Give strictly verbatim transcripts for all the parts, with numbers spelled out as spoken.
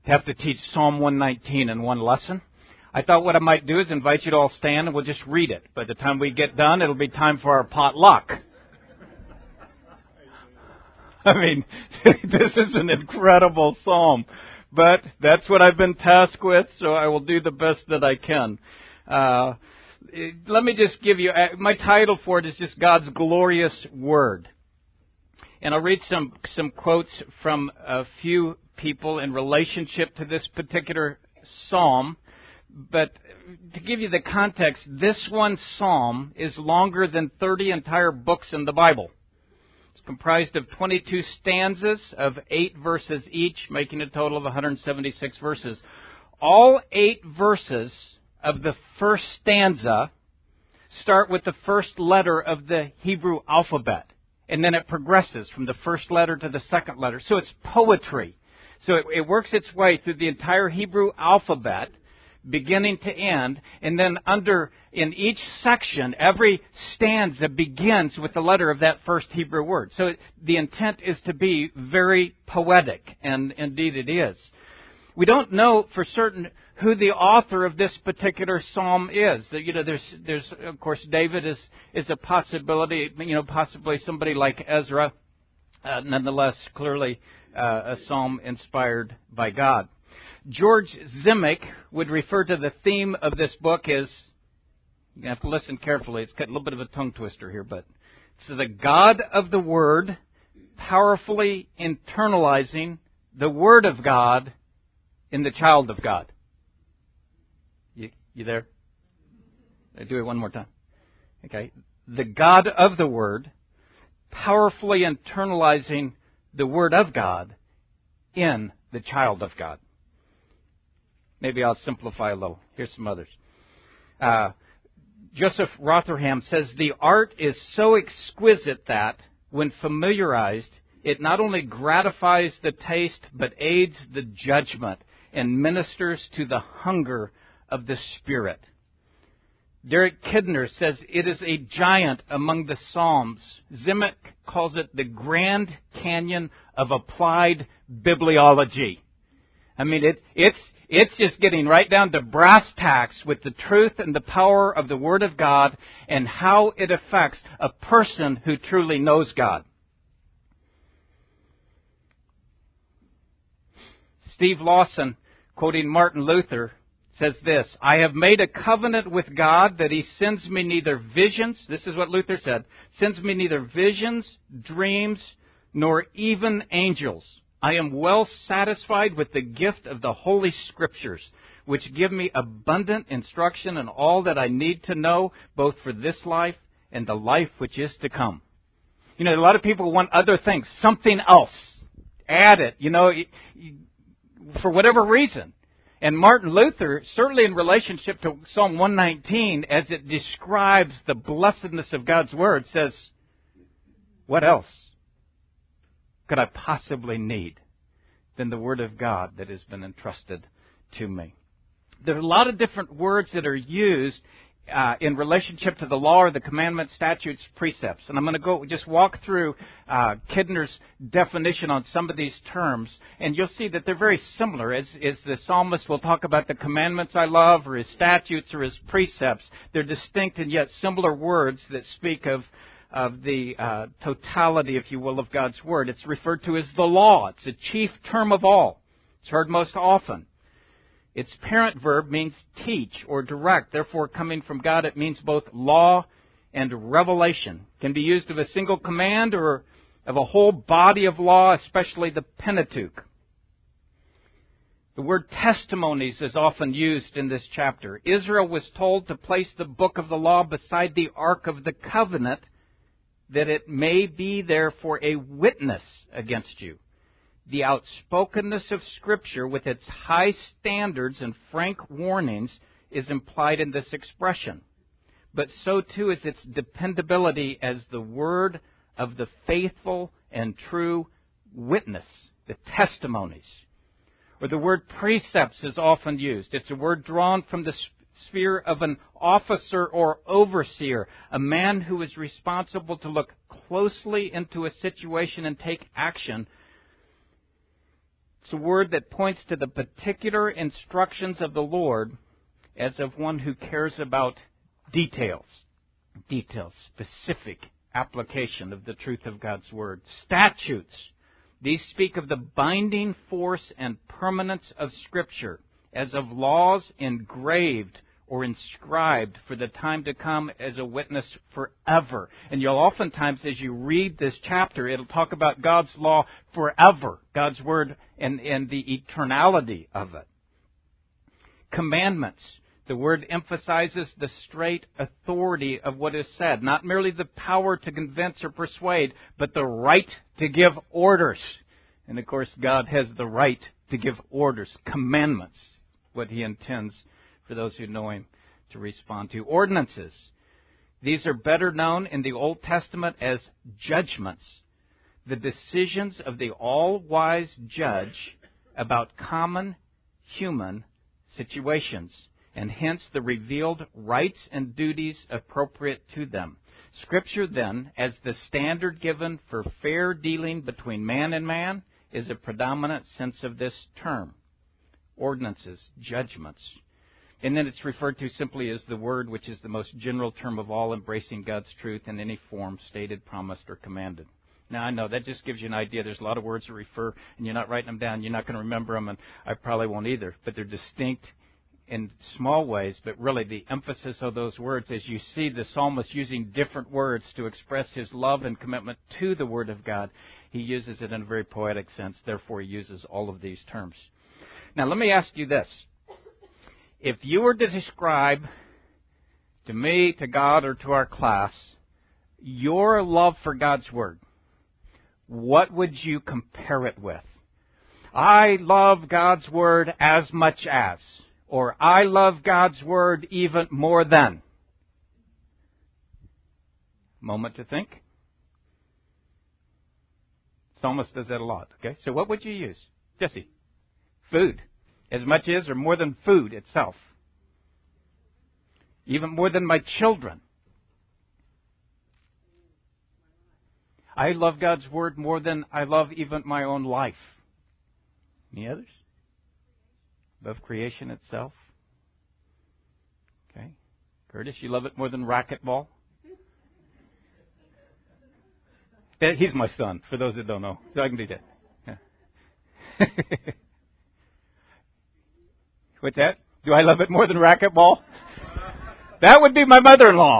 to have to teach Psalm one nineteen in one lesson. I thought what I might do is invite you to all stand and we'll just read it. By the time we get done, it'll be time for our potluck. I mean, this is an incredible psalm, but that's what I've been tasked with, so I will do the best that I can. Uh, let me just give you, uh, my title for it is just God's Glorious Word. And I'll read some, some quotes from a few people in relationship to this particular psalm. But to give you the context, this one psalm is longer than thirty entire books in the Bible. It's comprised of twenty-two stanzas of eight verses each, making a total of one hundred seventy-six verses. All eight verses of the first stanza start with the first letter of the Hebrew alphabet. And then it progresses from the first letter to the second letter. So it's poetry. So it, it works its way through the entire Hebrew alphabet, beginning to end, and then under, in each section, every stanza begins with the letter of that first Hebrew word. So it, the intent is to be very poetic, and indeed it is. We don't know for certain who the author of this particular psalm is. You know, there's, there's of course, David is, is a possibility, you know, possibly somebody like Ezra, uh, nonetheless, clearly uh, a psalm inspired by God. George Zimmick would refer to the theme of this book as, you have to listen carefully, it's got a little bit of a tongue twister here, but it's the God of the Word powerfully internalizing the Word of God in the child of God. You, you there? I'll do it one more time. Okay. The God of the Word powerfully internalizing the Word of God in the child of God. Maybe I'll simplify a little. Here's some others. Uh, Joseph Rotherham says, the art is so exquisite that, when familiarized, it not only gratifies the taste, but aids the judgment and ministers to the hunger of the Spirit. Derek Kidner says, it is a giant among the Psalms. Zimmick calls it the Grand Canyon of applied bibliology. I mean, it, it's it's just getting right down to brass tacks with the truth and the power of the Word of God and how it affects a person who truly knows God. Steve Lawson, quoting Martin Luther, says this, I have made a covenant with God that He sends me neither visions, this is what Luther said, sends me neither visions, dreams, nor even angels. I am well satisfied with the gift of the Holy Scriptures, which give me abundant instruction in all that I need to know, both for this life and the life which is to come. You know, a lot of people want other things, something else. Add it, you know, for whatever reason. And Martin Luther, certainly in relationship to Psalm one nineteen, as it describes the blessedness of God's Word, says, what else could I possibly need than the Word of God that has been entrusted to me? There are a lot of different words that are used uh, in relationship to the law or the commandments, statutes, precepts. And I'm going to go just walk through uh, Kidner's definition on some of these terms. And you'll see that they're very similar. As, as the psalmist will talk about the commandments I love or his statutes or his precepts, they're distinct and yet similar words that speak of of the uh, totality, if you will, of God's Word. It's referred to as the law. It's the chief term of all. It's heard most often. Its parent verb means teach or direct. Therefore, coming from God, it means both law and revelation. It can be used of a single command or of a whole body of law, especially the Pentateuch. The word testimonies is often used in this chapter. Israel was told to place the book of the law beside the Ark of the Covenant, that it may be there for a witness against you. The outspokenness of Scripture, with its high standards and frank warnings, is implied in this expression. But so too is its dependability as the word of the faithful and true witness, the testimonies. Or the word precepts is often used. It's a word drawn from the sphere of an officer or overseer, a man who is responsible to look closely into a situation and take action. It's a word that points to the particular instructions of the Lord as of one who cares about details. Details, specific application of the truth of God's Word. Statutes. These speak of the binding force and permanence of Scripture as of laws engraved or inscribed for the time to come as a witness forever. And you'll oftentimes, as you read this chapter, it'll talk about God's law forever, God's Word and, and the eternality of it. Commandments. The word emphasizes the straight authority of what is said, not merely the power to convince or persuade, but the right to give orders. And of course, God has the right to give orders, commandments, what He intends for those who know Him to respond to. Ordinances. These are better known in the Old Testament as judgments, the decisions of the all-wise judge about common human situations, and hence the revealed rights and duties appropriate to them. Scripture, then, as the standard given for fair dealing between man and man, is a predominant sense of this term. Ordinances, judgments. And then it's referred to simply as the Word, which is the most general term of all, embracing God's truth in any form stated, promised, or commanded. Now, I know that just gives you an idea. There's a lot of words that refer, and you're not writing them down. You're not going to remember them, and I probably won't either. But they're distinct in small ways, but really the emphasis of those words, as you see the psalmist using different words to express his love and commitment to the Word of God, he uses it in a very poetic sense. Therefore, he uses all of these terms. Now, let me ask you this. If you were to describe to me, to God, or to our class, your love for God's Word, what would you compare it with? I love God's Word as much as, or I love God's Word even more than. Moment to think. Psalmist does that a lot. Okay, so what would you use? Jesse? Food. As much as or more than food itself. Even more than my children. I love God's Word more than I love even my own life. Any others? Above creation itself? Okay. Curtis, you love it more than racquetball? He's my son, for those that don't know. So I can do that. Yeah. What's that? Do I love it more than racquetball? That would be my mother-in-law.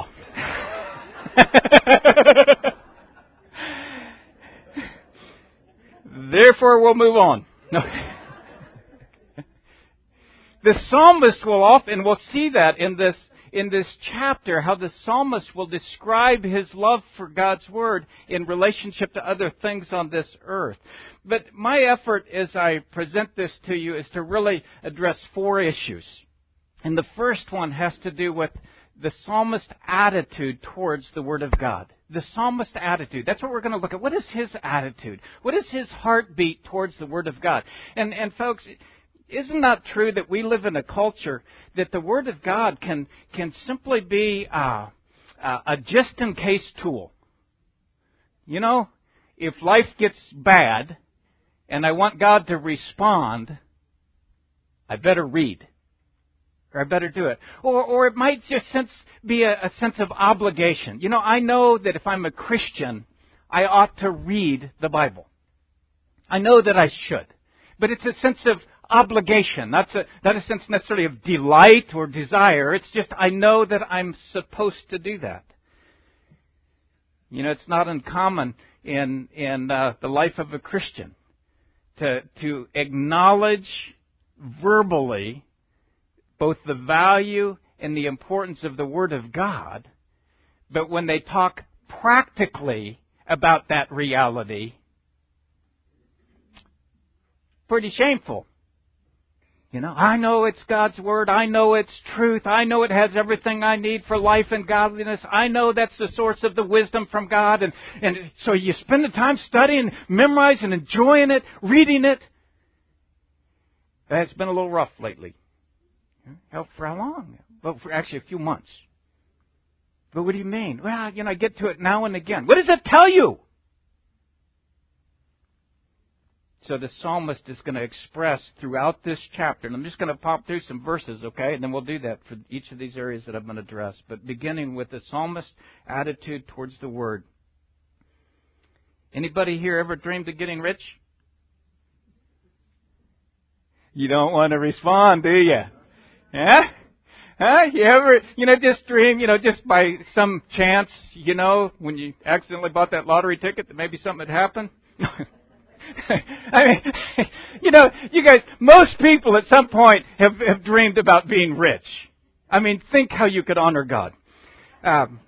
Therefore, we'll move on. No. The psalmist will often, we'll see that in this in this chapter, how the psalmist will describe his love for God's Word in relationship to other things on this earth. But my effort as I present this to you is to really address four issues. And the first one has to do with the psalmist's attitude towards the Word of God. The psalmist's attitude. That's what we're going to look at. What is his attitude? What is his heartbeat towards the Word of God? And, and folks, isn't that true that we live in a culture that the Word of God can can simply be uh, uh, a just-in-case tool? You know, if life gets bad and I want God to respond, I better read. Or I better do it. Or or it might just sense, be a, a sense of obligation. You know, I know that if I'm a Christian, I ought to read the Bible. I know that I should. But it's a sense of obligation, not a, not a sense necessarily of delight or desire. It's just I know that I'm supposed to do that. You know, it's not uncommon in in uh, the life of a Christian to to acknowledge verbally both the value and the importance of the Word of God, but when they talk practically about that reality, pretty shameful. You know, I know it's God's Word. I know it's truth. I know it has everything I need for life and godliness. I know that's the source of the wisdom from God. And, and so you spend the time studying, memorizing, enjoying it, reading it. It's been a little rough lately. Hell, for how long? Well, for actually a few months. But what do you mean? Well, you know, I get to it now and again. What does it tell you? So the psalmist is going to express throughout this chapter, and I'm just going to pop through some verses, okay? And then we'll do that for each of these areas that I'm going to address. But beginning with the psalmist's attitude towards the Word. Anybody here ever dreamed of getting rich? You don't want to respond, do you? Yeah? Huh? You ever, you know, just dream, you know, just by some chance, you know, when you accidentally bought that lottery ticket that maybe something had happened? I mean, you know, you guys, most people at some point have, have dreamed about being rich. I mean, think how you could honor God. Um,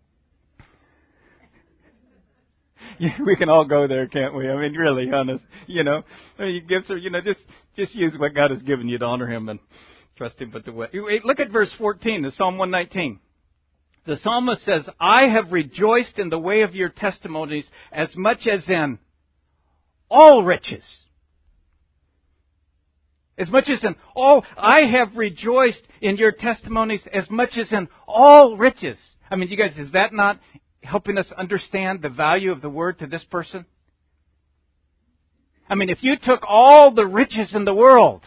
we can all go there, can't we? I mean, really, honest, you know, you give, you know, just just use what God has given you to honor Him and trust Him. But the way, look at verse fourteen, the Psalm one nineteen. The psalmist says, "I have rejoiced in the way of your testimonies as much as in all riches." As much as in all, I have rejoiced in your testimonies as much as in all riches. I mean, you guys, is that not helping us understand the value of the Word to this person? I mean, if you took all the riches in the world,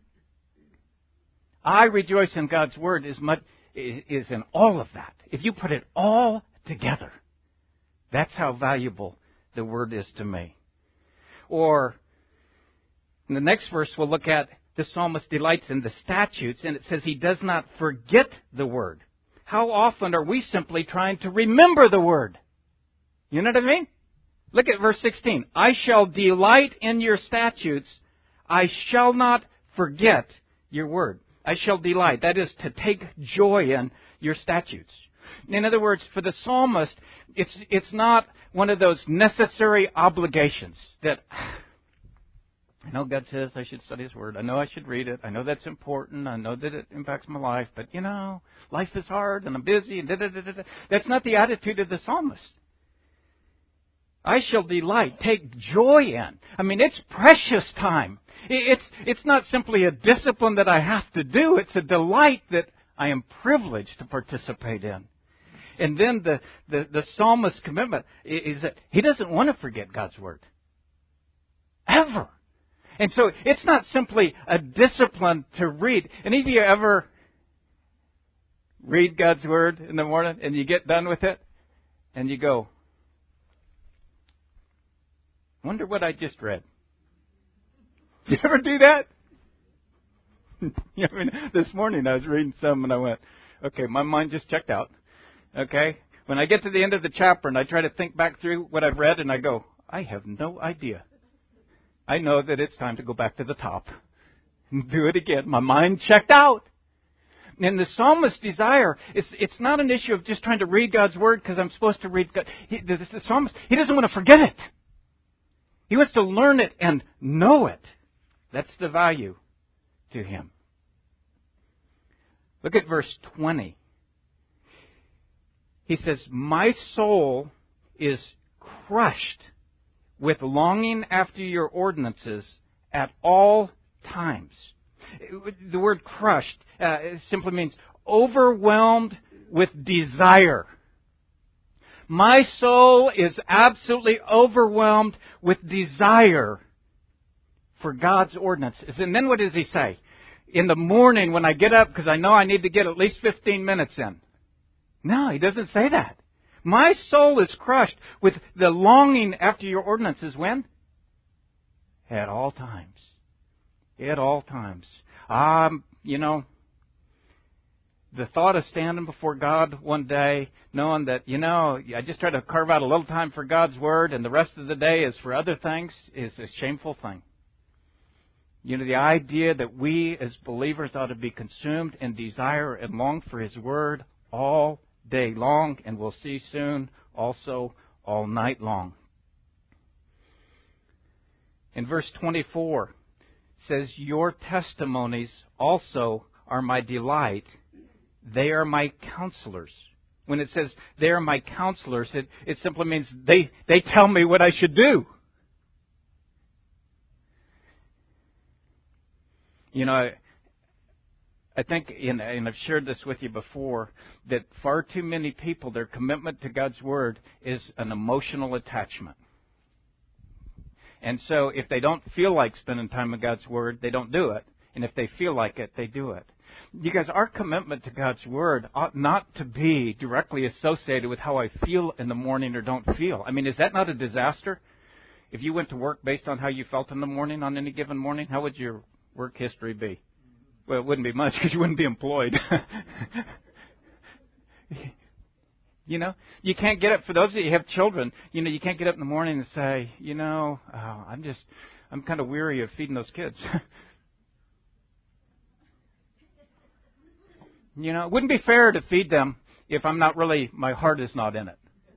I rejoice in God's Word as much is in all of that. If you put it all together, that's how valuable the Word is to me. Or in the next verse, we'll look at the psalmist delights in the statutes, and it says he does not forget the Word. How often are we simply trying to remember the Word? You know what I mean? Look at verse sixteen. I shall delight in your statutes. I shall not forget your Word. I shall delight. That is to take joy in your statutes. In other words, for the psalmist, it's it's not one of those necessary obligations that, I know God says I should study His Word. I know I should read it. I know that's important. I know that it impacts my life. But, you know, life is hard and I'm busy. And da, da, da, da. That's not the attitude of the psalmist. I shall delight, take joy in. I mean, it's precious time. It's, it's not simply a discipline that I have to do. It's a delight that I am privileged to participate in. And then the, the, the psalmist's commitment is that he doesn't want to forget God's Word. Ever. And so it's not simply a discipline to read. Any of you ever read God's Word in the morning and you get done with it and you go, wonder what I just read? You ever do that? I mean, this morning I was reading some and I went, okay, my mind just checked out. Okay? When I get to the end of the chapter and I try to think back through what I've read and I go, I have no idea. I know that it's time to go back to the top and do it again. My mind checked out. And the psalmist's desire, it's, it's not an issue of just trying to read God's Word because I'm supposed to read God. He, the, the psalmist, he doesn't want to forget it. He wants to learn it and know it. That's the value to him. Look at verse twenty. He says, my soul is crushed with longing after your ordinances at all times. The word crushed uh, simply means overwhelmed with desire. My soul is absolutely overwhelmed with desire for God's ordinances. And then what does he say? In the morning when I get up, because I know I need to get at least fifteen minutes in. No, he doesn't say that. My soul is crushed with the longing after your ordinances. When? At all times. At all times. Um, you know, the thought of standing before God one day, knowing that, you know, I just try to carve out a little time for God's Word and the rest of the day is for other things, is a shameful thing. You know, the idea that we as believers ought to be consumed in desire and long for His Word all day long, and we'll see soon also all night long. In verse twenty-four, it says, your testimonies also are my delight. They are my counselors. When it says they are my counselors, it, it simply means they, they tell me what I should do. You know, I, I think, and, and I've shared this with you before, that far too many people, their commitment to God's Word is an emotional attachment. And so if they don't feel like spending time in God's Word, they don't do it. And if they feel like it, they do it. You guys, our commitment to God's Word ought not to be directly associated with how I feel in the morning or don't feel. I mean, is that not a disaster? If you went to work based on how you felt in the morning on any given morning, how would your work history be? Well, it wouldn't be much because you wouldn't be employed. You know, you can't get up, for those of you who have children, you know, you can't get up in the morning and say, you know, oh, I'm just, I'm kind of weary of feeding those kids. You know, it wouldn't be fair to feed them if I'm not really, my heart is not in it.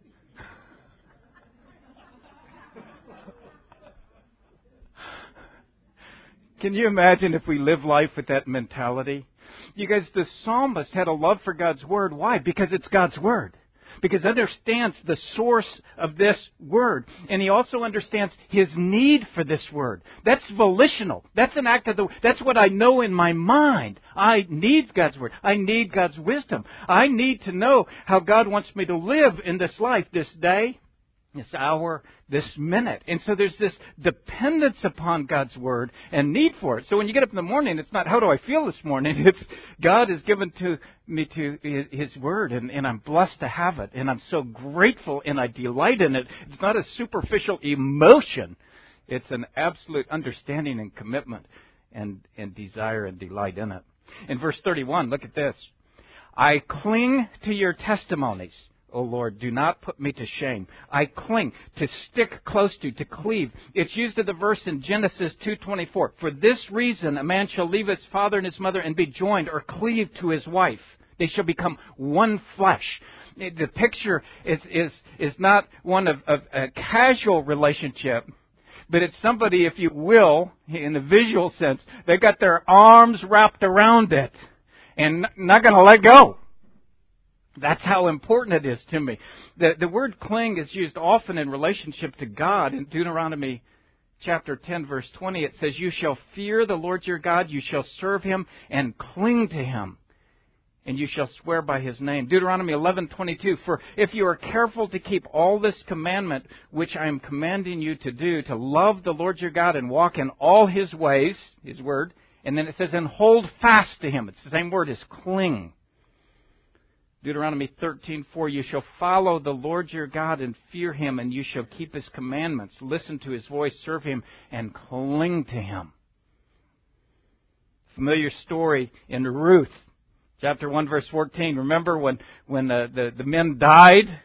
Can you imagine if we live life with that mentality? You guys, the psalmist had a love for God's Word. Why? Because it's God's Word. Because he understands the source of this Word. And he also understands his need for this Word. That's volitional. That's an act of the, that's what I know in my mind. I need God's Word. I need God's wisdom. I need to know how God wants me to live in this life, this day, this hour, this minute. And so there's this dependence upon God's Word and need for it. So when you get up in the morning, it's not, how do I feel this morning? It's, God has given to me to His Word, and, and I'm blessed to have it. And I'm so grateful, and I delight in it. It's not a superficial emotion. It's an absolute understanding and commitment and, and desire and delight in it. In verse thirty-one, look at this. I cling to your testimonies. O Lord, do not put me to shame. I cling, to stick close to, to cleave. It's used in the verse in Genesis two twenty-four. For this reason, a man shall leave his father and his mother and be joined or cleave to his wife. They shall become one flesh. The picture is is is not one of, of a casual relationship, but it's somebody, if you will, in the visual sense, they've got their arms wrapped around it and not going to let go. That's how important it is to me. The, the word cling is used often in relationship to God. In Deuteronomy chapter ten, verse twenty, it says, you shall fear the Lord your God, you shall serve Him and cling to Him, and you shall swear by His name. Deuteronomy eleven twenty-two, for if you are careful to keep all this commandment, which I am commanding you to do, to love the Lord your God and walk in all His ways, His word, and then it says, and hold fast to Him. It's the same word as cling. Deuteronomy thirteen four, you shall follow the Lord your God and fear Him, and you shall keep His commandments, listen to His voice, serve Him, and cling to Him. Familiar story in Ruth, chapter one, verse fourteen. Remember when, when the, the, the men died?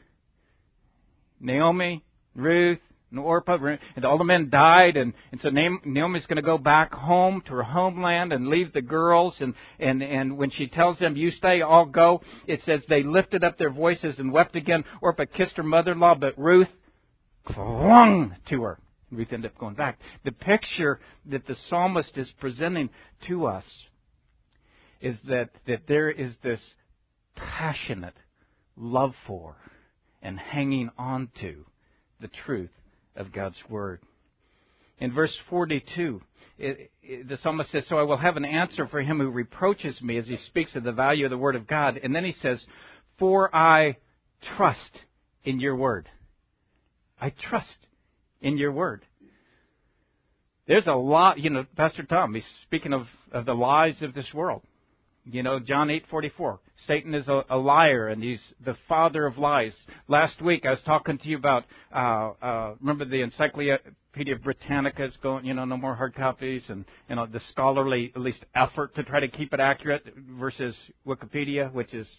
Naomi, Ruth, and Orpah, and all the men died, and, and so Naomi's going to go back home to her homeland and leave the girls, and, and, and when she tells them, you stay, I'll go, it says they lifted up their voices and wept again. Orpah kissed her mother-in-law, but Ruth clung to her. Ruth ended up going back. The picture that the psalmist is presenting to us is that, that there is this passionate love for and hanging on to the truth of God's Word. In verse forty-two, it, it, the psalmist says, so I will have an answer for him who reproaches me, as he speaks of the value of the Word of God. And then he says, for I trust in your Word. I trust in your Word. There's a lot, you know, Pastor Tom, he's speaking of, of the lies of this world. You know, John eight forty-four. Satan is a, a liar, and he's the father of lies. Last week, I was talking to you about, uh, uh, remember the Encyclopedia Britannica is going, you know, no more hard copies, and, you know, the scholarly, at least, effort to try to keep it accurate versus Wikipedia, which is,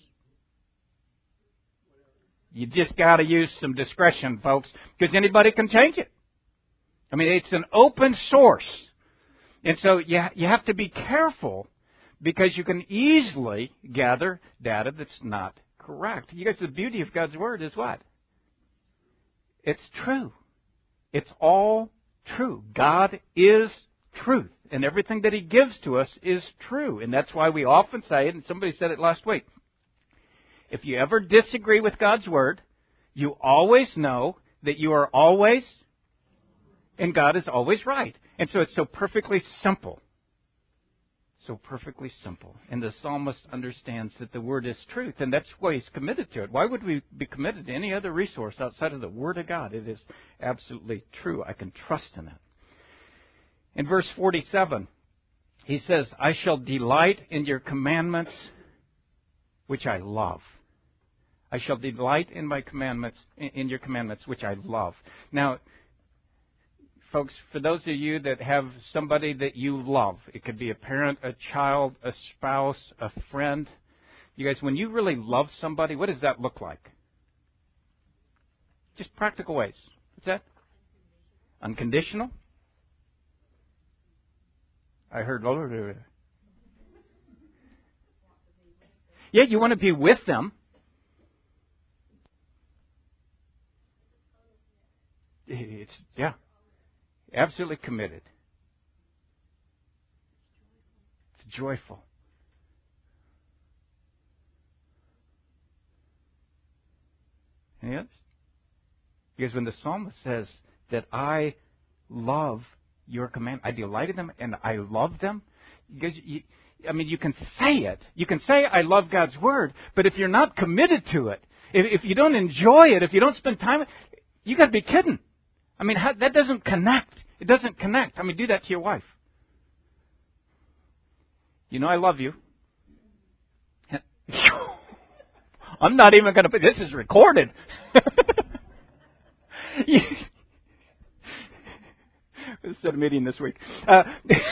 you just got to use some discretion, folks, because anybody can change it. I mean, it's an open source. And so you, you have to be careful, because you can easily gather data that's not correct. You guys, the beauty of God's Word is what? It's true. It's all true. God is truth. And everything that He gives to us is true. And that's why we often say it, and somebody said it last week. If you ever disagree with God's Word, you always know that you are always, and God is always right. And so it's so perfectly simple. So perfectly simple. And the psalmist understands that the Word is truth, and that's why he's committed to it. Why would we be committed to any other resource outside of the Word of God? It is absolutely true. I can trust in it. In verse forty-seven, he says, I shall delight in your commandments, which I love. I shall delight in my commandments, in your commandments, which I love. Now, folks, for those of you that have somebody that you love, it could be a parent, a child, a spouse, a friend. You guys, when you really love somebody, what does that look like? Just practical ways. What's that? Unconditional? I heard, yeah, you want to be with them. It's, yeah, absolutely committed. It's joyful. Any others? Because when the psalmist says that I love your command, I delight in them and I love them, because you, I mean, you can say it. You can say I love God's word, but if you're not committed to it, if, if you don't enjoy it, if you don't spend time, you got to be kidding. I mean, how, that doesn't connect. It doesn't connect. I mean, do that to your wife. You know I love you. I'm not even going to put, this is recorded. This is a meeting this week. Uh,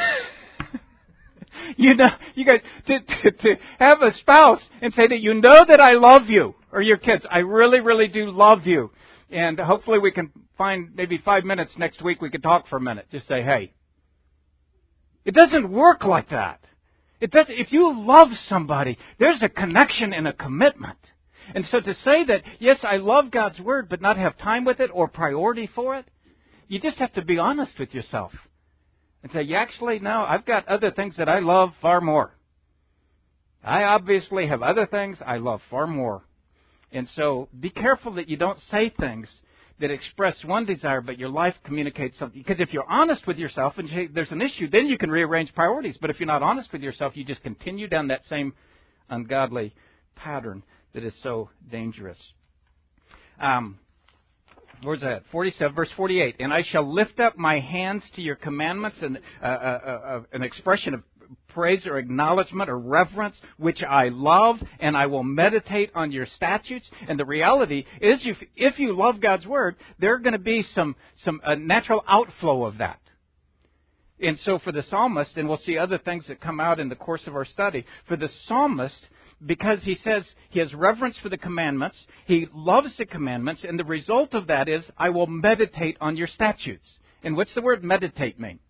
you know, you guys, to, to, to have a spouse and say that you know that I love you, or your kids, I really, really do love you. And hopefully we can find maybe five minutes next week we can talk for a minute. Just say, hey. It doesn't work like that. It does. If you love somebody, there's a connection and a commitment. And so to say that, yes, I love God's word, but not have time with it or priority for it, you just have to be honest with yourself. And say, yeah, actually, no, I've got other things that I love far more. I obviously have other things I love far more. And so be careful that you don't say things that express one desire, but your life communicates something. Because if you're honest with yourself and you, there's an issue, then you can rearrange priorities. But if you're not honest with yourself, you just continue down that same ungodly pattern that is so dangerous. Um, where's that? forty-seven, verse forty-eight. And I shall lift up my hands to your commandments, and uh, uh, uh, an expression of praise or acknowledgement or reverence, which I love, and I will meditate on your statutes. And the reality is, if, if you love God's word, there are going to be some some uh, natural outflow of that. And so for the psalmist, and we'll see other things that come out in the course of our study, for the psalmist, because he says he has reverence for the commandments, he loves the commandments, and the result of that is, I will meditate on your statutes. And what's the word meditate mean?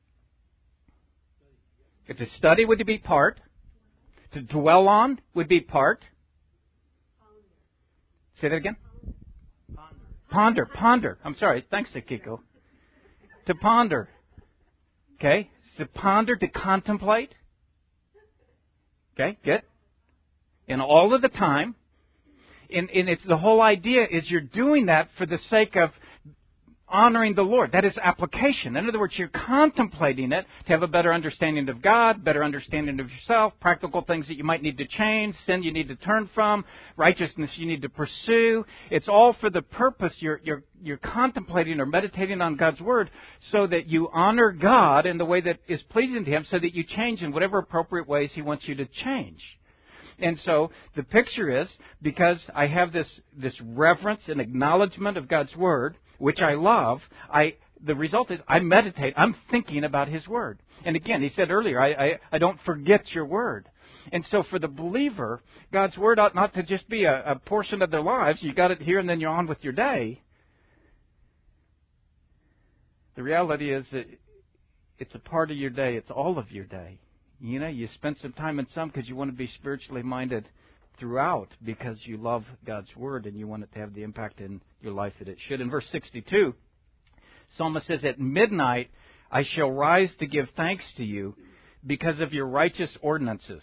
To study would be part. To dwell on would be part. Say that again? Ponder. Ponder. Ponder. I'm sorry. Thanks, Akiko. To ponder. Okay? To ponder, to contemplate. Okay? Good. And all of the time. And, and it's the whole idea is you're doing that for the sake of honoring the Lord. That is application. In other words, you're contemplating it to have a better understanding of God, better understanding of yourself, practical things that you might need to change, sin you need to turn from, righteousness you need to pursue. It's all for the purpose you're, you're, you're contemplating or meditating on God's Word so that you honor God in the way that is pleasing to Him, so that you change in whatever appropriate ways He wants you to change. And so the picture is, because I have this, this reverence and acknowledgement of God's Word, which I love, I the result is I meditate. I'm thinking about His Word. And again, he said earlier, I, I, I don't forget your Word. And so for the believer, God's Word ought not to just be a, a portion of their lives. You got it here and then you're on with your day. The reality is that it's a part of your day. It's all of your day. You know, you spend some time in some because you want to be spiritually minded throughout, because you love God's Word and you want it to have the impact in your life that it should. In verse sixty-two, Psalmist says, at midnight I shall rise to give thanks to you because of your righteous ordinances.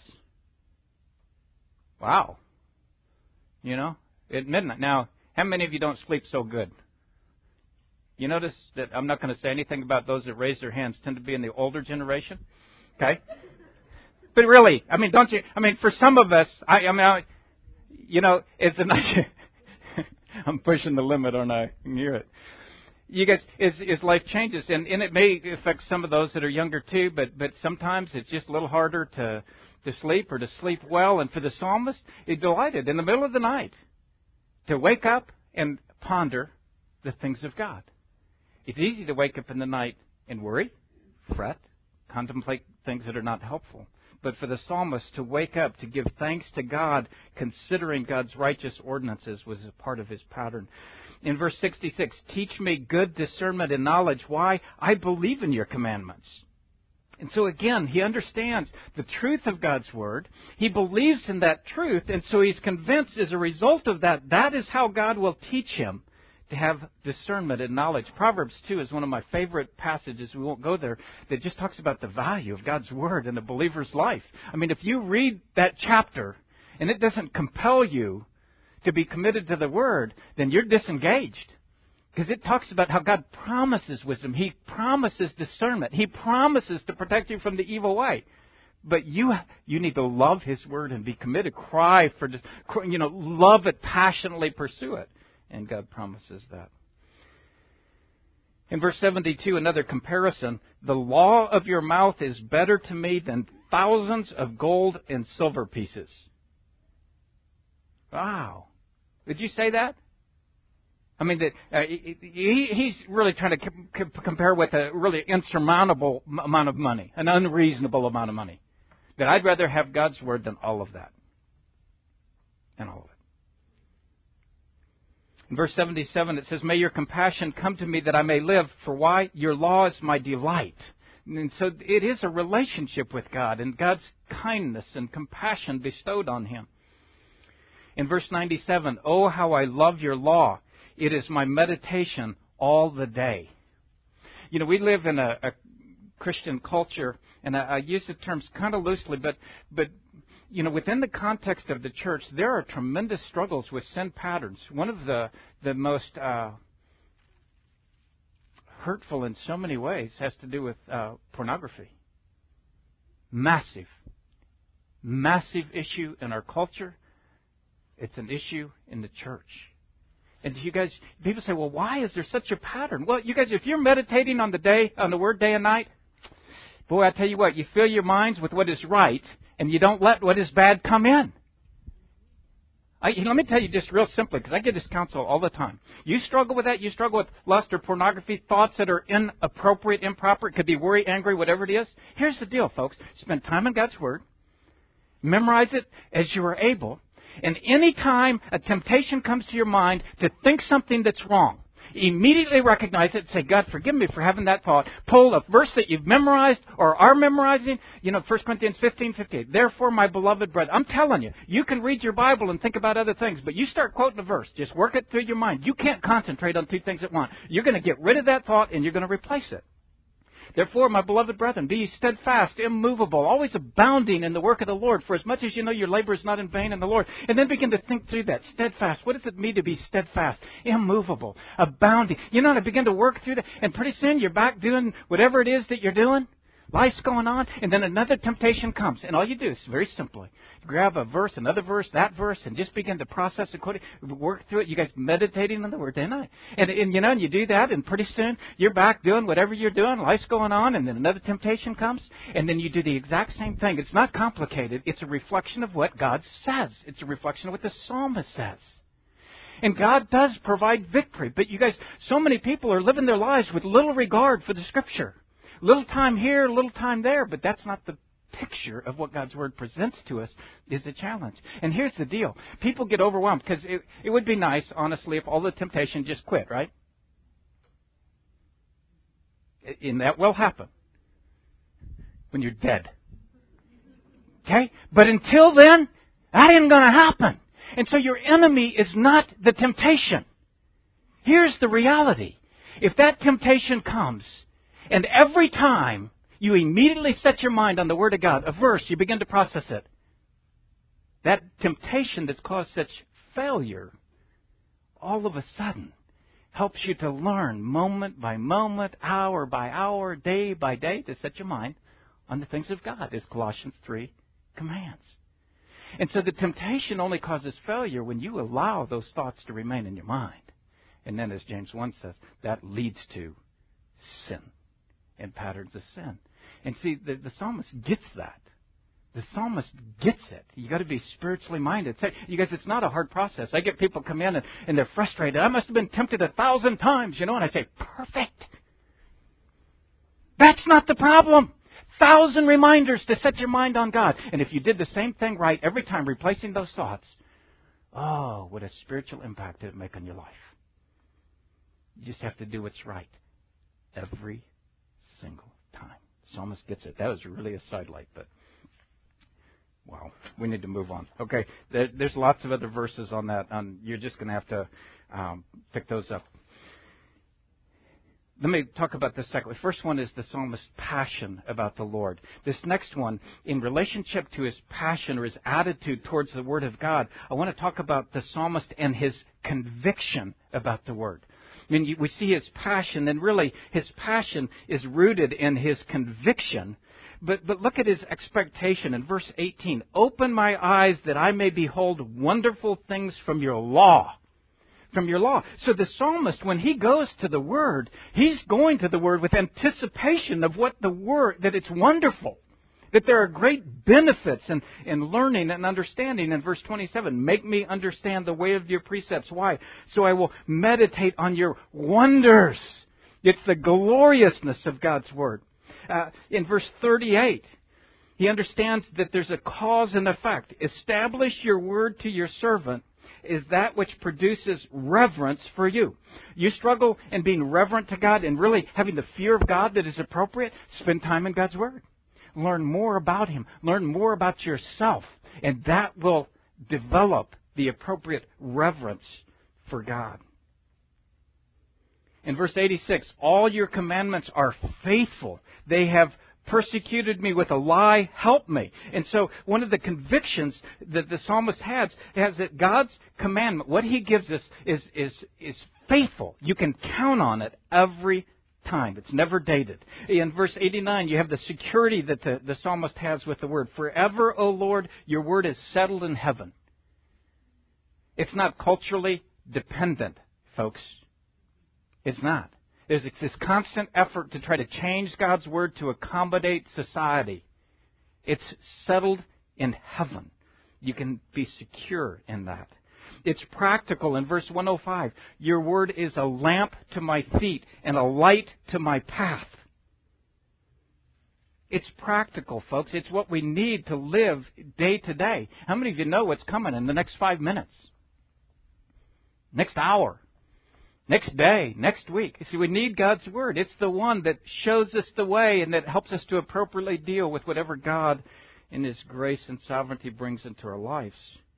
Wow. You know, at midnight. Now, how many of you don't sleep so good? You notice that I'm not going to say anything about those that raise their hands tend to be in the older generation. Okay? But really, I mean, don't you? I mean, for some of us, I, I mean, I, you know, it's a nice. I'm pushing the limit, aren't I? I can hear it. You guys, as, as life changes, and, and it may affect some of those that are younger too, but, but sometimes it's just a little harder to, to sleep or to sleep well. And for the psalmist, he delighted in the middle of the night to wake up and ponder the things of God. It's easy to wake up in the night and worry, fret, contemplate things that are not helpful. But for the psalmist to wake up, to give thanks to God, considering God's righteous ordinances, was a part of his pattern. In verse sixty-six, teach me good discernment and knowledge. Why? I believe in your commandments. And so again, he understands the truth of God's Word. He believes in that truth, and so he's convinced as a result of that, that is how God will teach him to have discernment and knowledge. Proverbs two is one of my favorite passages. We won't go there. That just talks about the value of God's Word in a believer's life. I mean, if you read that chapter and it doesn't compel you to be committed to the Word, then you're disengaged. Because it talks about how God promises wisdom. He promises discernment. He promises to protect you from the evil way. But you you need to love His Word and be committed. Cry for, you know, love it, passionately pursue it. And God promises that. In verse seventy-two, another comparison. The law of your mouth is better to me than thousands of gold and silver pieces. Wow. Did you say that? I mean, that, uh, he, he's really trying to com- com- compare with a really insurmountable amount of money, an unreasonable amount of money. That I'd rather have God's Word than all of that. And all of it. In verse seventy-seven, it says, may your compassion come to me that I may live. For why? Your law is my delight. And so it is a relationship with God and God's kindness and compassion bestowed on him. In verse ninety-seven, oh, how I love your law. It is my meditation all the day. You know, we live in a, a Christian culture, and I, I use the terms kind of loosely, but but you know, within the context of the church, there are tremendous struggles with sin patterns. One of the the most uh, hurtful in so many ways has to do with uh, pornography. Massive, massive issue in our culture. It's an issue in the church. And you guys, people say, well, why is there such a pattern? Well, you guys, if you're meditating on the day, on the Word day and night, boy, I tell you what, you fill your minds with what is right, and you don't let what is bad come in. I, let me tell you just real simply, because I get this counsel all the time. You struggle with that, you struggle with lust or pornography, thoughts that are inappropriate, improper, it could be worry, angry, whatever it is. Here's the deal, folks. Spend time in God's Word. Memorize it as you are able. And any time a temptation comes to your mind to think something that's wrong, immediately recognize it and say, God, forgive me for having that thought. Pull a verse that you've memorized or are memorizing. You know, First Corinthians fifteen fifty-eight. Therefore, my beloved brethren, I'm telling you, you can read your Bible and think about other things, but you start quoting a verse. Just work it through your mind. You can't concentrate on two things at once. You're going to get rid of that thought and you're going to replace it. Therefore, my beloved brethren, be ye steadfast, immovable, always abounding in the work of the Lord, for as much as you know your labor is not in vain in the Lord. And then begin to think through that. Steadfast. What does it mean to be steadfast? Immovable. Abounding. You know, to begin to work through that. And pretty soon you're back doing whatever it is that you're doing. Life's going on. And then another temptation comes. And all you do is very simply grab a verse, another verse, that verse, and just begin to process and quote it, work through it. You guys meditating on the Word day and night. And, and, you know, and you do that, and pretty soon you're back doing whatever you're doing. Life's going on, and then another temptation comes, and then you do the exact same thing. It's not complicated. It's a reflection of what God says. It's a reflection of what the psalmist says. And God does provide victory. But you guys, so many people are living their lives with little regard for the Scripture. Little time here, little time there, but that's not the picture of what God's Word presents to us is the challenge. And here's the deal. People get overwhelmed because it, it would be nice, honestly, if all the temptation just quit, right? And that will happen when you're dead. Okay? But until then, that ain't going to happen. And so your enemy is not the temptation. Here's the reality. If that temptation comes, and every time you immediately set your mind on the Word of God, a verse, you begin to process it. That temptation that's caused such failure, all of a sudden, helps you to learn moment by moment, hour by hour, day by day, to set your mind on the things of God, as Colossians three commands. And so the temptation only causes failure when you allow those thoughts to remain in your mind. And then, as James one says, that leads to sin and patterns of sin. And see, the, the psalmist gets that. The psalmist gets it. You got to be spiritually minded. Say, you guys, it's not a hard process. I get people come in and, and they're frustrated. I must have been tempted a thousand times, you know, and I say, perfect. That's not the problem. Thousand reminders to set your mind on God. And if you did the same thing right every time, replacing those thoughts, oh, what a spiritual impact it would make on your life. You just have to do what's right every single time. The psalmist gets it. That was really a sidelight, but wow, we need to move on. Okay, there, there's lots of other verses on that. Um, you're just going to have to um, pick those up. Let me talk about this second. The first one is the psalmist's passion about the Lord. This next one, in relationship to his passion or his attitude towards the Word of God, I want to talk about the psalmist and his conviction about the Word. I mean, we see his passion, and really his passion is rooted in his conviction. But, but look at his expectation in verse eighteen. Open my eyes that I may behold wonderful things from your law. From your law. So the psalmist, when he goes to the Word, he's going to the Word with anticipation of what the Word, that it's wonderful. That there are great benefits in, in learning and understanding. In verse twenty-seven, make me understand the way of your precepts. Why? So I will meditate on your wonders. It's the gloriousness of God's Word. Uh, in verse thirty-eight, he understands that there's a cause and effect. Establish your word to your servant is that which produces reverence for you. You struggle in being reverent to God and really having the fear of God that is appropriate? Spend time in God's Word. Learn more about Him. Learn more about yourself. And that will develop the appropriate reverence for God. In verse eighty-six, all your commandments are faithful. They have persecuted me with a lie, help me. And so one of the convictions that the psalmist has is that God's commandment, what He gives us, is, is, is faithful. You can count on it every time. It's never dated. In verse eighty-nine, you have the security that the, the psalmist has with the Word. Forever, O Lord, your Word is settled in heaven. It's not culturally dependent, folks. It's not. There's this constant effort to try to change God's Word to accommodate society. It's settled in heaven. You can be secure in that. It's practical. In verse one oh five, your Word is a lamp to my feet and a light to my path. It's practical, folks. It's what we need to live day to day. How many of you know what's coming in the next five minutes? Next hour? Next day, next week. You see, we need God's Word. It's the one that shows us the way and that helps us to appropriately deal with whatever God in His grace and sovereignty brings into our lives.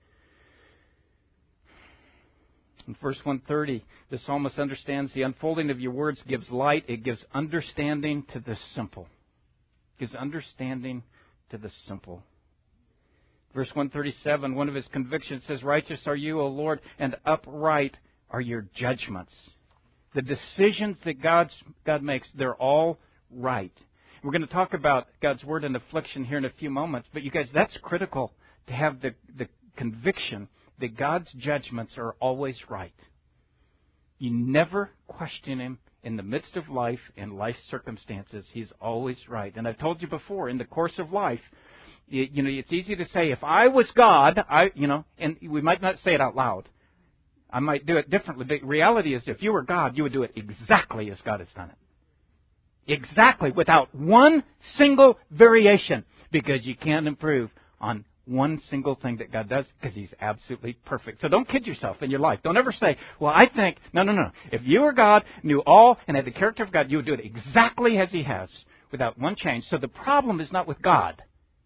In verse one thirty, the psalmist understands the unfolding of your words gives light. It gives understanding to the simple. It gives understanding to the simple. Verse one thirty-seven, one of his convictions says, righteous are you, O Lord, and upright are your judgments. The decisions that God's, God makes, they're all right. We're going to talk about God's Word and affliction here in a few moments, but you guys, that's critical to have the, the conviction that God's judgments are always right. You never question Him in the midst of life and life circumstances. He's always right. And I've told you before, in the course of life, you, you know, it's easy to say, if I was God, I, you know, and we might not say it out loud. I might do it differently. But reality is, if you were God, you would do it exactly as God has done it. Exactly, without one single variation. Because you can't improve on one single thing that God does, because He's absolutely perfect. So don't kid yourself in your life. Don't ever say, well, I think, no, no, no. If you were God, knew all, and had the character of God, you would do it exactly as He has, without one change. So the problem is not with God.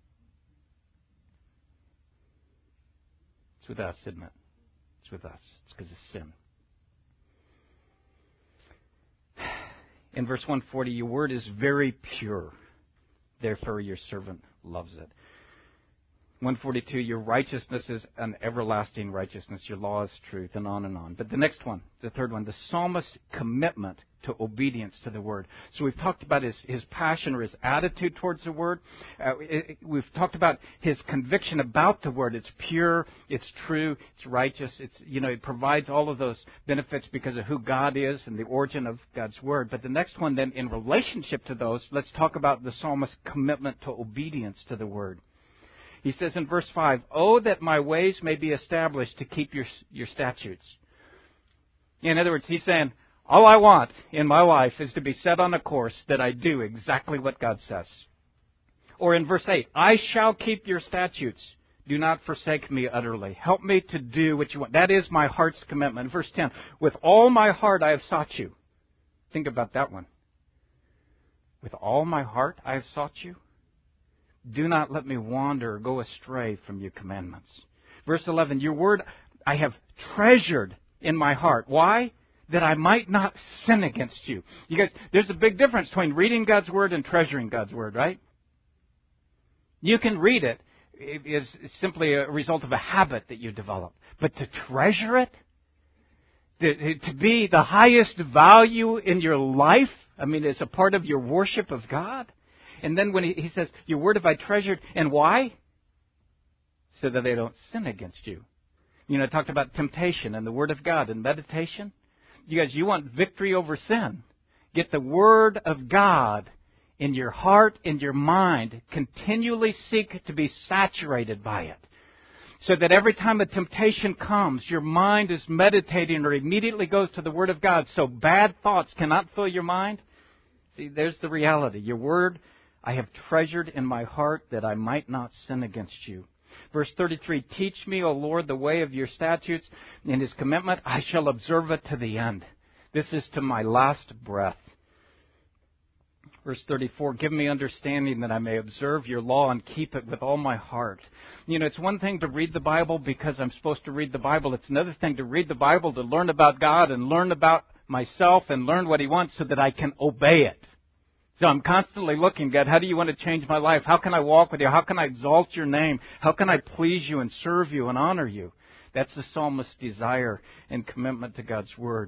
It's with us, isn't it? It's with us. It's because of sin. In verse one forty, your word is very pure. Therefore, your servant loves it. one forty-two, your righteousness is an everlasting righteousness. Your law is truth, and on and on. But the next one, the third one, the psalmist's commitment to obedience to the Word. So we've talked about his, his passion or his attitude towards the Word. Uh, it, it, we've talked about his conviction about the Word. It's pure, it's true, it's righteous. It's, you know, it provides all of those benefits because of who God is and the origin of God's Word. But the next one then, in relationship to those, let's talk about the psalmist's commitment to obedience to the Word. He says in verse five, "Oh, that my ways may be established to keep your your statutes." In other words, he's saying, all I want in my life is to be set on a course that I do exactly what God says. Or in verse eight, "I shall keep your statutes. Do not forsake me utterly. Help me to do what you want." That is my heart's commitment. Verse ten, "With all my heart I have sought you." Think about that one. With all my heart I have sought you. Do not let me wander or go astray from your commandments. Verse eleven, "Your word I have treasured in my heart." Why? That I might not sin against you. You guys, there's a big difference between reading God's Word and treasuring God's Word, right? You can read it. It is simply a result of a habit that you develop. But to treasure it, to, to be the highest value in your life, I mean, it's a part of your worship of God. And then when he, he says, "Your word have I treasured," and why? So that they don't sin against you. You know, I talked about temptation and the Word of God and meditation. You guys, you want victory over sin. Get the Word of God in your heart, in your mind. Continually seek to be saturated by it. So that every time a temptation comes, your mind is meditating or immediately goes to the Word of God. So bad thoughts cannot fill your mind. See, there's the reality. Your Word I have treasured in my heart that I might not sin against you. Verse thirty-three, "Teach me, O Lord, the way of your statutes. In His commitment I shall observe it to the end." This is to my last breath. Verse thirty-four, "Give me understanding that I may observe your law and keep it with all my heart." You know, it's one thing to read the Bible because I'm supposed to read the Bible. It's another thing to read the Bible to learn about God and learn about myself and learn what He wants so that I can obey it. So I'm constantly looking, God, how do you want to change my life? How can I walk with you? How can I exalt your name? How can I please you and serve you and honor you? That's the psalmist's desire and commitment to God's Word.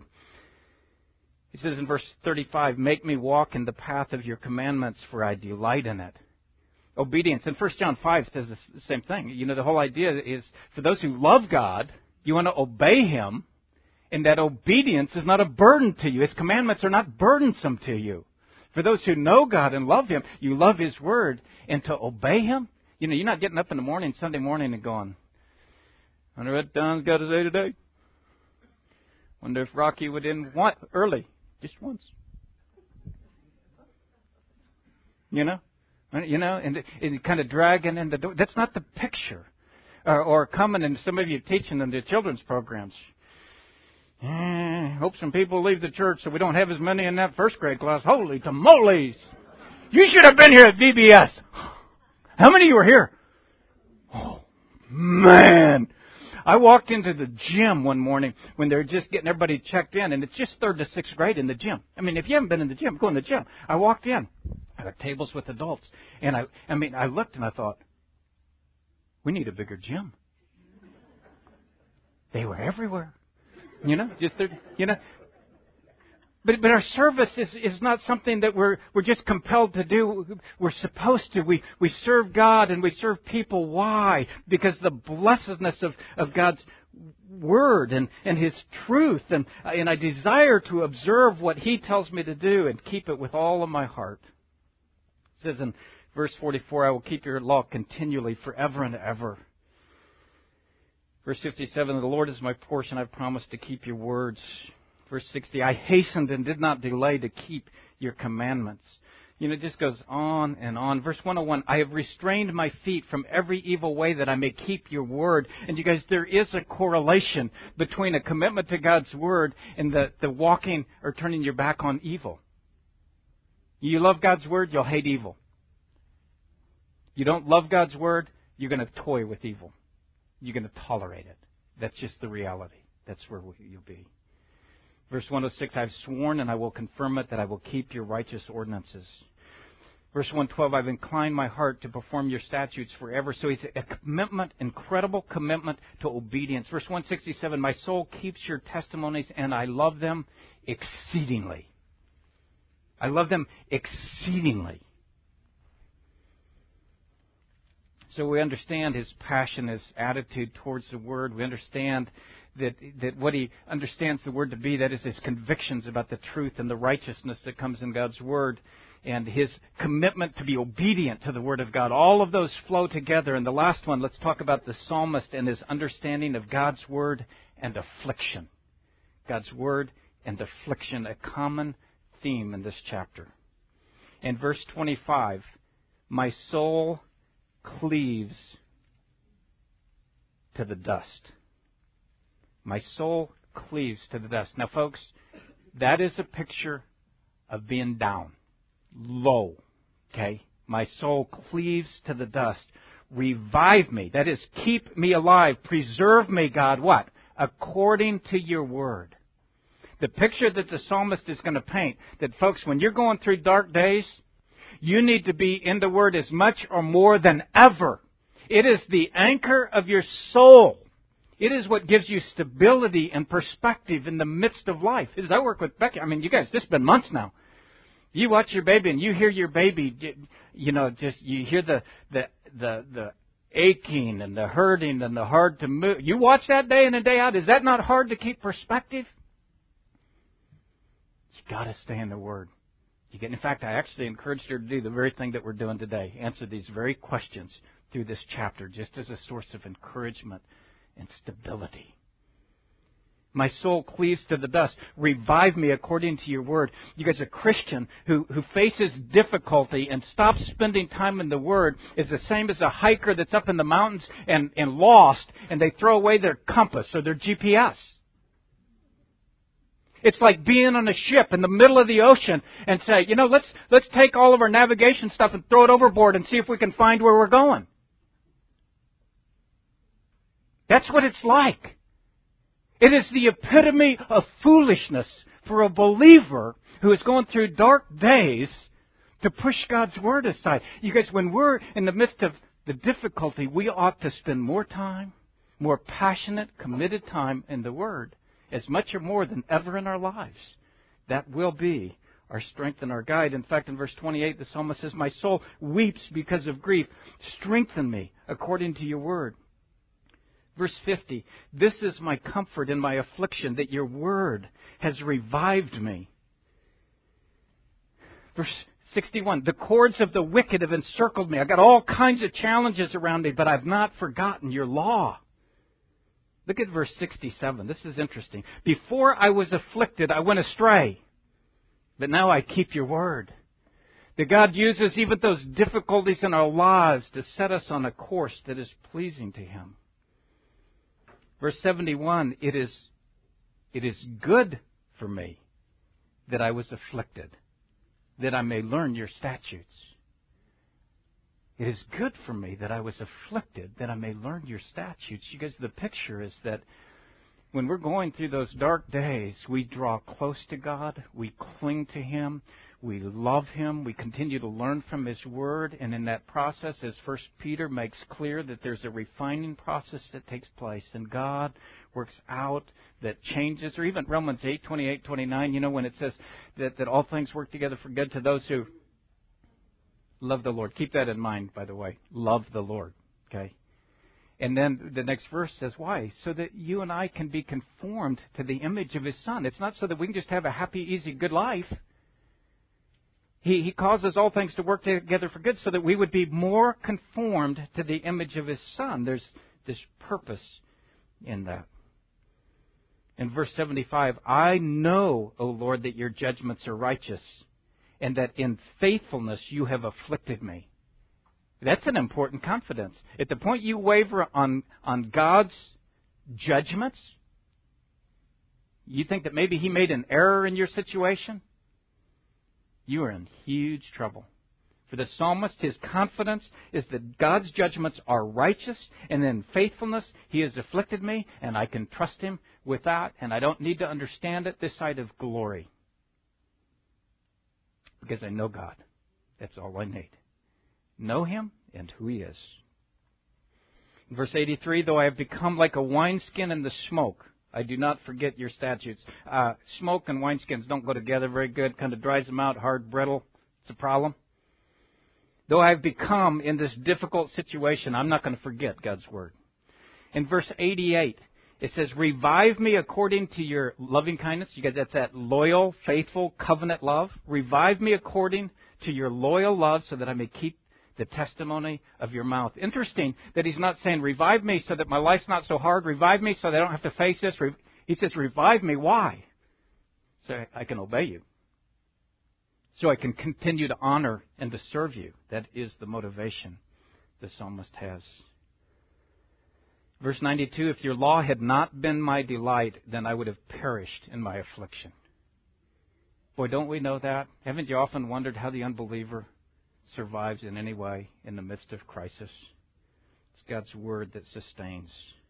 He says in verse thirty-five, "Make me walk in the path of your commandments, for I delight in it." Obedience. And First John five says the same thing. You know, the whole idea is for those who love God, you want to obey Him, and that obedience is not a burden to you. His commandments are not burdensome to you. For those who know God and love Him, you love His Word, and to obey Him, you know, you're not getting up in the morning, Sunday morning, and going, "Wonder what Don's got to say today. Wonder if Rocky would in what early, just once." You know, you know, and, and kind of dragging in the door. That's not the picture. Or, or coming, and some of you teaching in the children's programs. Eh, hope some people leave the church so we don't have as many in that first grade class. Holy tamales! You should have been here at V B S. How many of you were here? Oh, man. I walked into the gym one morning when they were just getting everybody checked in, and it's just third to sixth grade in the gym. I mean, if you haven't been in the gym, go in the gym. I walked in. I got tables with adults. And I, I mean, I looked and I thought, we need a bigger gym. They were everywhere. You know, just, you know. But but our service is, is not something that we're we're just compelled to do. We're supposed to. We we serve God and we serve people. Why? Because the blessedness of, of God's Word and, and His truth. And, and I desire to observe what He tells me to do and keep it with all of my heart. It says in verse forty-four, "I will keep your law continually forever and ever." Verse fifty-seven, "The Lord is my portion. I've promised to keep your words." Verse sixty, "I hastened and did not delay to keep your commandments." You know, it just goes on and on. Verse one oh one, "I have restrained my feet from every evil way that I may keep your word." And you guys, there is a correlation between a commitment to God's Word and the, the walking or turning your back on evil. You love God's Word, you'll hate evil. You don't love God's Word, you're going to toy with evil. You're going to tolerate it. That's just the reality. That's where you'll be. Verse one oh six, "I have sworn and I will confirm it that I will keep your righteous ordinances." Verse one twelve, I've inclined my heart to perform your statutes forever. So it's a commitment, incredible commitment to obedience. Verse one sixty-seven, my soul keeps your testimonies and I love them exceedingly. I love them exceedingly. So we understand his passion, his attitude towards the Word. We understand that that what he understands the Word to be, that is his convictions about the truth and the righteousness that comes in God's Word, and his commitment to be obedient to the Word of God. All of those flow together. And the last one, let's talk about the psalmist and his understanding of God's Word and affliction. God's Word and affliction, a common theme in this chapter. In verse twenty-five, my soul cleaves to the dust. My soul cleaves to the dust. Now, folks, that is a picture of being down, low. Okay? My soul cleaves to the dust. Revive me. That is, keep me alive. Preserve me, God. What? According to your word. The picture that the psalmist is going to paint, that, folks, when you're going through dark days, you need to be in the Word as much or more than ever. It is the anchor of your soul. It is what gives you stability and perspective in the midst of life. As I work with Becky, I mean, you guys, this has been months now. You watch your baby and you hear your baby, you know, just, you hear the, the, the, the aching and the hurting and the hard to move. You watch that day in and day out. Is that not hard to keep perspective? You've got to stay in the Word. You get, in fact, I actually encouraged her to do the very thing that we're doing today. Answer these very questions through this chapter, just as a source of encouragement and stability. My soul cleaves to the dust. Revive me according to your word. You guys, a Christian who, who faces difficulty and stops spending time in the Word is the same as a hiker that's up in the mountains and, and lost, and they throw away their compass or their G P S. It's like being on a ship in the middle of the ocean and say, you know, let's let's take all of our navigation stuff and throw it overboard and see if we can find where we're going. That's what it's like. It is the epitome of foolishness for a believer who is going through dark days to push God's Word aside. You guys, when we're in the midst of the difficulty, we ought to spend more time, more passionate, committed time in the Word, as much or more than ever in our lives. That will be our strength and our guide. In fact, in verse twenty-eight, the psalmist says, my soul weeps because of grief. Strengthen me according to your word. Verse fifty, this is my comfort in my affliction, that your word has revived me. Verse sixty-one, the cords of the wicked have encircled me. I've got all kinds of challenges around me, but I've not forgotten your law. Look at verse sixty-seven. This is interesting. Before I was afflicted, I went astray, but now I keep your word. That God uses even those difficulties in our lives to set us on a course that is pleasing to Him. Verse seventy-one, it is, it is good for me that I was afflicted, that I may learn your statutes. It is good for me that I was afflicted, that I may learn your statutes. You guys, the picture is that when we're going through those dark days, we draw close to God, we cling to Him, we love Him, we continue to learn from His Word, and in that process, as First Peter makes clear, that there's a refining process that takes place, and God works out that changes, or even Romans eight, twenty-eight, twenty-nine, you know, when it says that, that all things work together for good to those who love the Lord. Keep that in mind, by the way. Love the Lord. Okay? And then the next verse says, why? So that you and I can be conformed to the image of His Son. It's not so that we can just have a happy, easy, good life. He, he causes all things to work together for good so that we would be more conformed to the image of His Son. There's this purpose in that. In verse seventy-five, I know, O Lord, that your judgments are righteous, and that in faithfulness you have afflicted me. That's an important confidence. At the point you waver on, on God's judgments, you think that maybe He made an error in your situation, you are in huge trouble. For the psalmist, his confidence is that God's judgments are righteous, and in faithfulness He has afflicted me, and I can trust Him with that, and I don't need to understand it this side of glory. Because I know God. That's all I need. Know Him and who He is. In verse eighty-three, though I have become like a wineskin in the smoke, I do not forget your statutes. Uh, smoke and wineskins don't go together very good. Kind of dries them out, hard, brittle. It's a problem. Though I have become in this difficult situation, I'm not going to forget God's Word. In verse eighty-eight, it says, revive me according to your loving kindness. You guys, that's that loyal, faithful, covenant love. Revive me according to your loyal love so that I may keep the testimony of your mouth. Interesting that he's not saying, revive me so that my life's not so hard. Revive me so that I don't have to face this. He says, revive me. Why? So I can obey you. So I can continue to honor and to serve you. That is the motivation the psalmist has. Verse ninety-two, if your law had not been my delight, then I would have perished in my affliction. Boy, don't we know that? Haven't you often wondered how the unbeliever survives in any way in the midst of crisis? It's God's Word that sustains.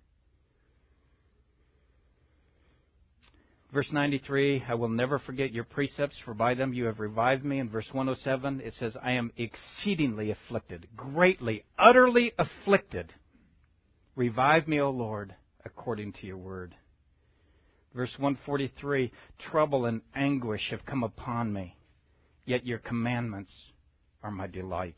Verse ninety-three, I will never forget your precepts, for by them you have revived me. In verse one oh seven, it says, I am exceedingly afflicted, greatly, utterly afflicted. Revive me, O Lord, according to your word. Verse one forty-three, trouble and anguish have come upon me, yet your commandments are my delight.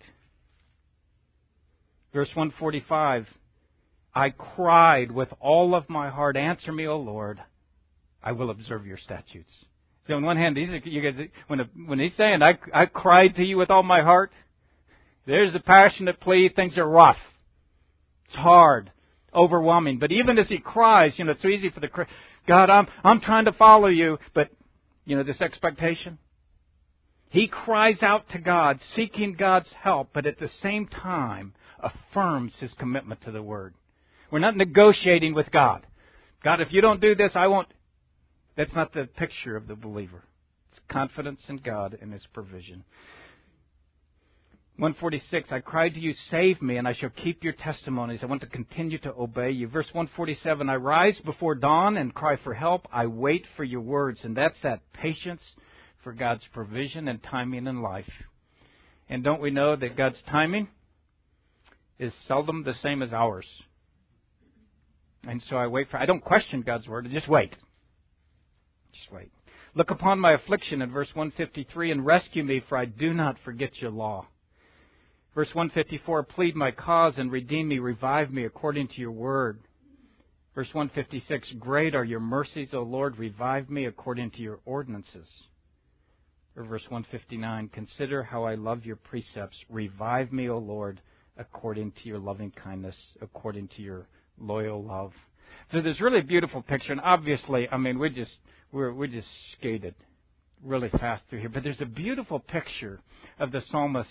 Verse one forty-five, I cried with all of my heart, answer me, O Lord, I will observe your statutes. So on one hand, these are, you guys, when, when he's saying, I, I cried to you with all my heart, there's a passionate plea, things are rough. It's hard, overwhelming. But even as he cries, you know, it's so easy for the, God, I'm, I'm trying to follow you, but, you know, this expectation. He cries out to God, seeking God's help, but at the same time affirms his commitment to the Word. We're not negotiating with God. God, if you don't do this, I won't. That's not the picture of the believer. It's confidence in God and His provision. one forty-six, I cried to you, save me, and I shall keep your testimonies. I want to continue to obey you. Verse one forty-seven, I rise before dawn and cry for help. I wait for your words. And that's that patience for God's provision and timing in life. And don't we know that God's timing is seldom the same as ours? And so I wait for, I don't question God's word, I just wait. Just wait. Look upon my affliction in verse one fifty-three and rescue me, for I do not forget your law. Verse one fifty-four, plead my cause and redeem me, revive me according to your word. Verse one fifty-six, great are your mercies, O Lord, revive me according to your ordinances. Or verse one fifty-nine, consider how I love your precepts, revive me, O Lord, according to your loving kindness, according to your loyal love. So there's really a beautiful picture, and obviously, I mean, we just we're we just skated really fast through here, but there's a beautiful picture of the psalmist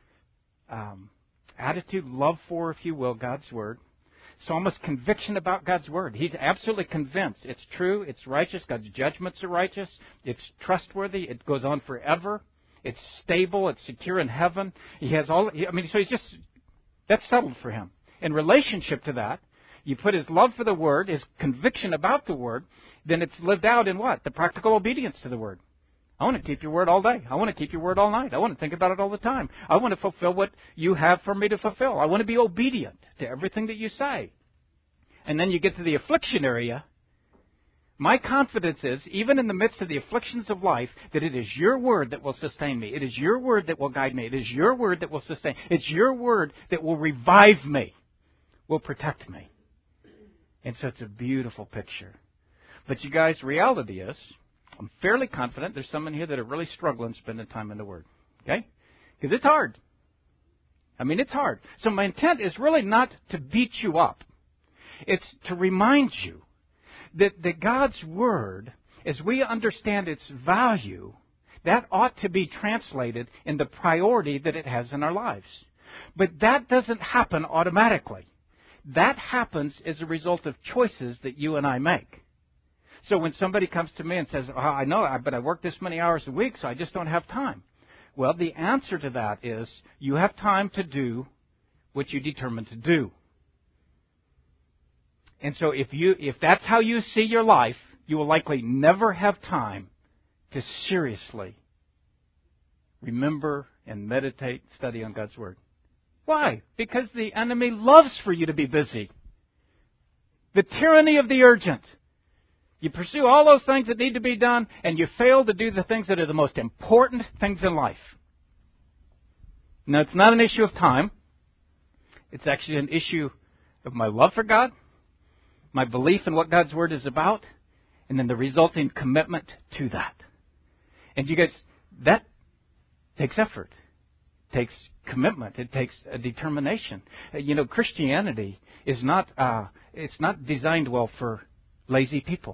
um, attitude, love for, if you will, God's word. Psalmist's conviction about God's word. He's absolutely convinced it's true, it's righteous, God's judgments are righteous, it's trustworthy, it goes on forever, it's stable, it's secure in heaven. He has all. I mean, so he's just that's settled for him. In relationship to that, you put his love for the Word, his conviction about the Word, then it's lived out in what? The practical obedience to the Word. I want to keep your Word all day. I want to keep your Word all night. I want to think about it all the time. I want to fulfill what you have for me to fulfill. I want to be obedient to everything that you say. And then you get to the affliction area. My confidence is, even in the midst of the afflictions of life, that it is your Word that will sustain me. It is your Word that will guide me. It is your Word that will sustain. It's your Word that will revive me, will protect me. And so it's a beautiful picture. But you guys, reality is, I'm fairly confident there's some in here that are really struggling spending time in the Word. Okay? Because it's hard. I mean, it's hard. So my intent is really not to beat you up. It's to remind you that, that God's Word, as we understand its value, that ought to be translated in the priority that it has in our lives. But that doesn't happen automatically. That happens as a result of choices that you and I make. So when somebody comes to me and says, oh, I know, but I work this many hours a week, so I just don't have time. Well, the answer to that is you have time to do what you determine to do. And so if you if that's how you see your life, you will likely never have time to seriously remember and meditate, study on God's Word. Why? Because the enemy loves for you to be busy. The tyranny of the urgent. You pursue all those things that need to be done, and you fail to do the things that are the most important things in life. Now, it's not an issue of time. It's actually an issue of my love for God, my belief in what God's Word is about, and then the resulting commitment to that. And you guys, that takes effort. It takes commitment. It takes a determination. You know, Christianity is not, uh, it's not designed well for lazy people.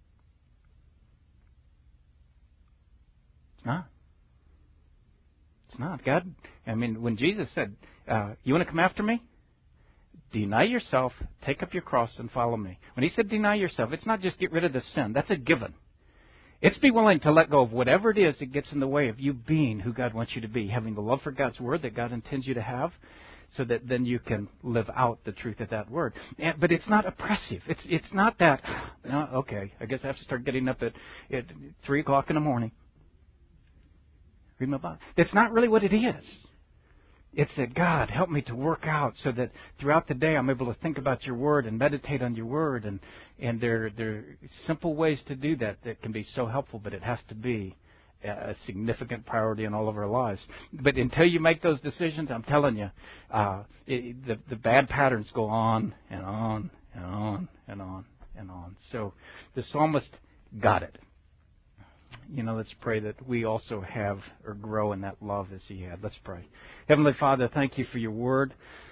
It's not. It's not. God, I mean, when Jesus said, uh, you want to come after me? Deny yourself, take up your cross, and follow me. When he said deny yourself, it's not just get rid of the sin. That's a given. It's be willing to let go of whatever it is that gets in the way of you being who God wants you to be, having the love for God's Word that God intends you to have, so that then you can live out the truth of that Word. And, but it's not oppressive. It's it's not that, oh, okay, I guess I have to start getting up at, at three o'clock in the morning. Read my Bible. That's not really what it is. It's that, God, help me to work out so that throughout the day I'm able to think about your Word and meditate on your Word. And, and there, there are simple ways to do that that can be so helpful, but it has to be a significant priority in all of our lives. But until you make those decisions, I'm telling you, uh, it, the, the bad patterns go on and on and on and on and on. So the psalmist got it. You know, let's pray that we also have or grow in that love as he had. Let's pray. Heavenly Father, thank you for your Word.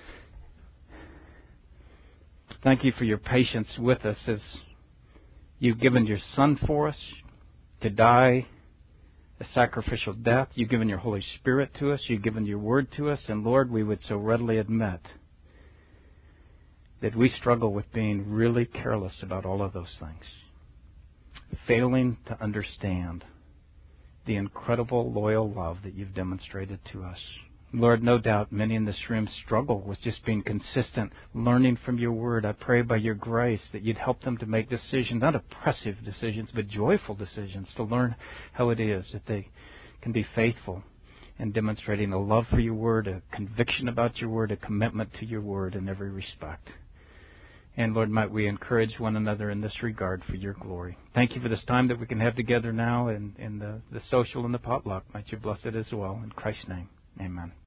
Thank you for your patience with us as you've given your Son for us to die a sacrificial death. You've given your Holy Spirit to us. You've given your Word to us. And Lord, we would so readily admit that we struggle with being really careless about all of those things. Failing to understand the incredible loyal love that you've demonstrated to us. Lord, no doubt many in this room struggle with just being consistent, learning from your Word. I pray by your grace that you'd help them to make decisions, not oppressive decisions, but joyful decisions, to learn how it is that they can be faithful in demonstrating a love for your Word, a conviction about your Word, a commitment to your Word in every respect. And Lord, might we encourage one another in this regard for your glory. Thank you for this time that we can have together now in, in the, the social and the potluck. Might you bless it as well. In Christ's name, amen.